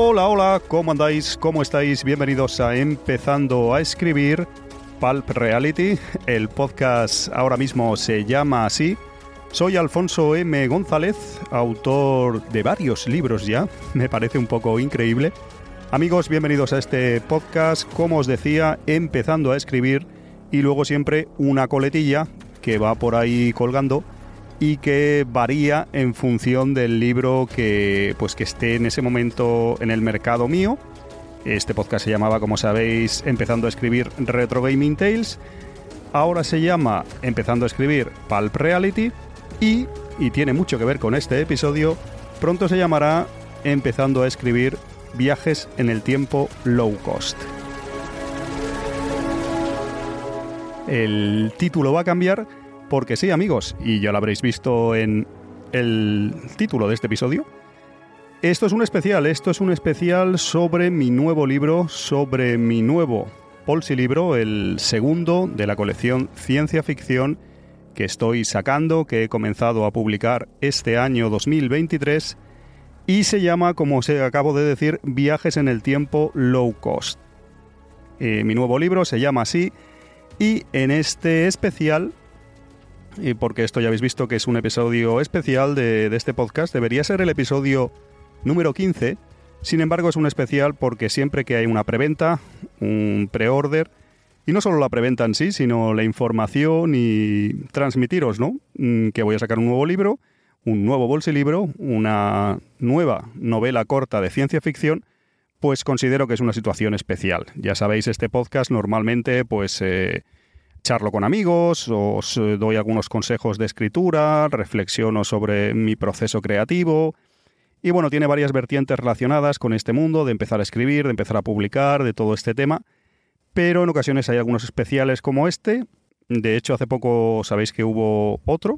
Hola, hola, ¿cómo andáis? ¿Cómo estáis? Bienvenidos a Empezando a Escribir, Pulp Reality. El podcast ahora mismo se llama así. Soy Alfonso M. González, autor de varios libros ya. Me parece un poco increíble. Amigos, bienvenidos a este podcast, como os decía, Empezando a Escribir, y luego siempre una coletilla que va por ahí colgando y que varía en función del libro que esté en ese momento en el mercado mío. Este podcast se llamaba, como sabéis, Empezando a Escribir Retro Gaming Tales. Ahora se llama Empezando a Escribir Pulp Reality y tiene mucho que ver con este episodio. Pronto se llamará Empezando a Escribir Viajes en el Tiempo Low Cost. El título va a cambiar porque sí, amigos, y ya lo habréis visto en el título de este episodio. Esto es un especial sobre mi nuevo libro, sobre mi nuevo bolsilibro, el segundo de la colección Ciencia Ficción que estoy sacando, que he comenzado a publicar este año 2023, y se llama, como os acabo de decir, Viajes en el Tiempo Low Cost. Mi nuevo libro se llama así, y en este especial, porque esto ya habéis visto que es un episodio especial de este podcast, debería ser el episodio número 15, sin embargo es un especial porque siempre que hay una preventa, un pre-order, y no solo la preventa en sí, sino la información y transmitiros, ¿no?, que voy a sacar un nuevo libro, un nuevo bolsilibro, una nueva novela corta de ciencia ficción, pues considero que es una situación especial. Ya sabéis, este podcast normalmente charlo con amigos, os doy algunos consejos de escritura, reflexiono sobre mi proceso creativo, y bueno, tiene varias vertientes relacionadas con este mundo de empezar a escribir, de empezar a publicar, de todo este tema, pero en ocasiones hay algunos especiales como este. De hecho, hace poco sabéis que hubo otro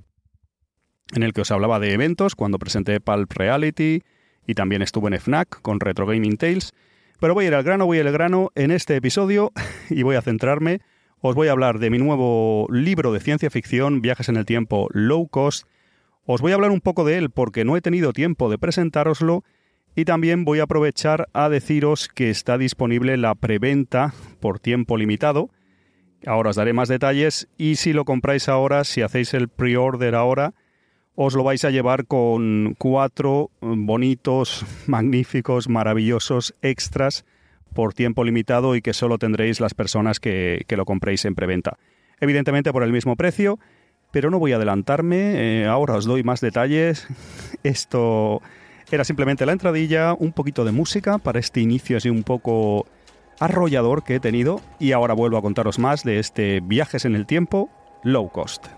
en el que os hablaba de eventos, cuando presenté Pulp Reality, y también estuve en FNAC con Retro Gaming Tales. Pero voy a ir al grano en este episodio y voy a centrarme. Os voy a hablar de mi nuevo libro de ciencia ficción, Viajes en el Tiempo Low Cost. Os voy a hablar un poco de él porque no he tenido tiempo de presentároslo, y también voy a aprovechar a deciros que está disponible la preventa por tiempo limitado. Ahora os daré más detalles, y si lo compráis ahora, si hacéis el pre-order ahora, os lo vais a llevar con 4 bonitos, magníficos, maravillosos extras por tiempo limitado y que solo tendréis las personas que lo compréis en preventa. Evidentemente por el mismo precio, pero no voy a adelantarme, ahora os doy más detalles. Esto era simplemente la entradilla, un poquito de música para este inicio así un poco arrollador que he tenido, y ahora vuelvo a contaros más de este Viajes en el Tiempo Low Cost.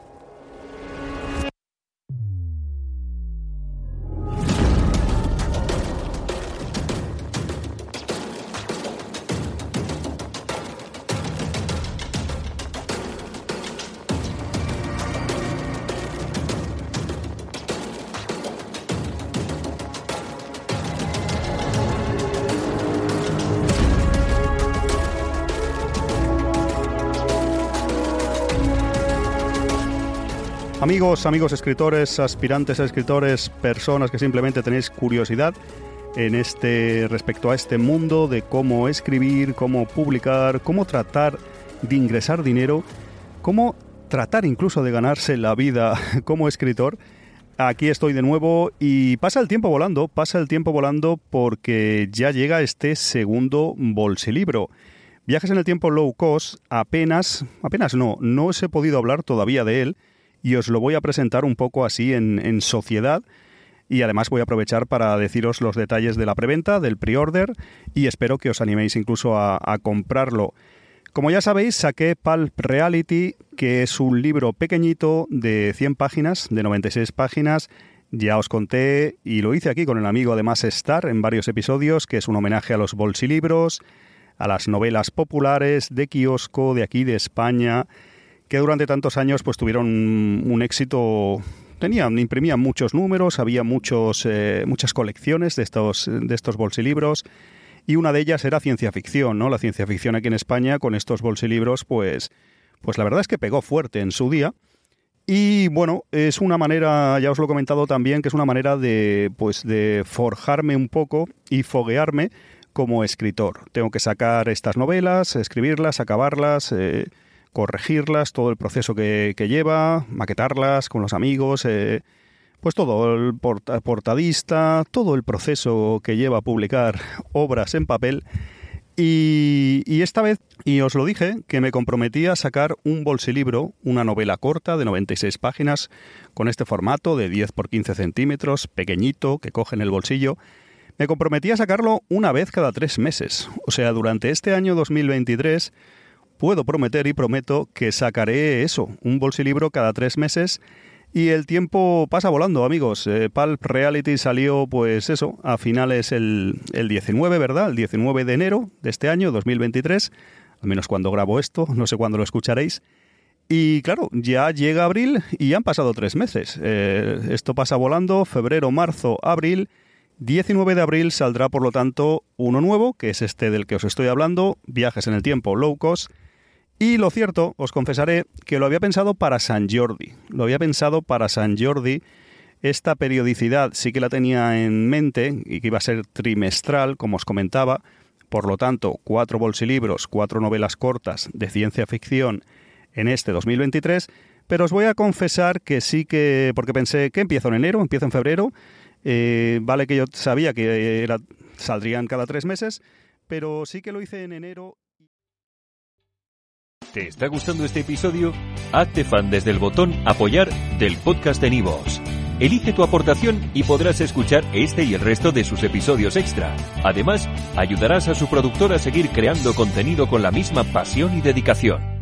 Amigos escritores, aspirantes a escritores, personas que simplemente tenéis curiosidad respecto a este mundo de cómo escribir, cómo publicar, cómo tratar de ingresar dinero, cómo tratar incluso de ganarse la vida como escritor. Aquí estoy de nuevo y pasa el tiempo volando porque ya llega este segundo bolsilibro. Viajes en el Tiempo Low Cost, no os he podido hablar todavía de él, y os lo voy a presentar un poco así en sociedad, y además voy a aprovechar para deciros los detalles de la preventa, del pre-order, y espero que os animéis incluso a comprarlo. Como ya sabéis, saqué Pulp Reality, que es un libro pequeñito de 100 páginas, de 96 páginas. Ya os conté, y lo hice aquí con el amigo además Star en varios episodios, que es un homenaje a los bolsilibros, a las novelas populares de kiosco de aquí de España, que durante tantos años pues tuvieron un éxito, imprimían muchos números, había muchas colecciones de estos bolsilibros, y una de ellas era ciencia ficción, ¿no? La ciencia ficción aquí en España con estos bolsilibros, pues la verdad es que pegó fuerte en su día, Y bueno, es una manera, ya os lo he comentado también, que es una manera de forjarme un poco y foguearme como escritor. Tengo que sacar estas novelas, escribirlas, acabarlas, corregirlas, todo el proceso que lleva, maquetarlas con los amigos, pues todo, el portadista, todo el proceso que lleva a publicar obras en papel. Y esta vez, y os lo dije, que me comprometí a sacar un bolsilibro, una novela corta de 96 páginas, con este formato de 10 por 15 centímetros, pequeñito, que coge en el bolsillo. Me comprometí a sacarlo una vez cada 3 meses. O sea, durante este año 2023 puedo prometer y prometo que sacaré eso, un bolsilibro cada 3 meses. Y el tiempo pasa volando, amigos. Pulp Reality salió, pues eso, a finales el 19, ¿verdad? El 19 de enero de este año, 2023. Al menos cuando grabo esto, no sé cuándo lo escucharéis. Y claro, ya llega abril y han pasado 3 meses. Esto pasa volando, febrero, marzo, abril. 19 de abril saldrá, por lo tanto, uno nuevo, que es este del que os estoy hablando, Viajes en el tiempo, low cost. Y lo cierto, os confesaré que lo había pensado para Sant Jordi. Esta periodicidad sí que la tenía en mente y que iba a ser trimestral, como os comentaba. Por lo tanto, 4 bolsilibros, 4 novelas cortas de ciencia ficción en este 2023. Pero os voy a confesar que sí que... Porque pensé que empiezo en enero, empiezo en febrero. Vale que yo sabía que saldrían cada 3 meses, pero sí que lo hice en enero. ¿Te está gustando este episodio? Hazte fan desde el botón Apoyar del podcast de Nivos. Elige tu aportación y podrás escuchar este y el resto de sus episodios extra. Además, ayudarás a su productor a seguir creando contenido con la misma pasión y dedicación.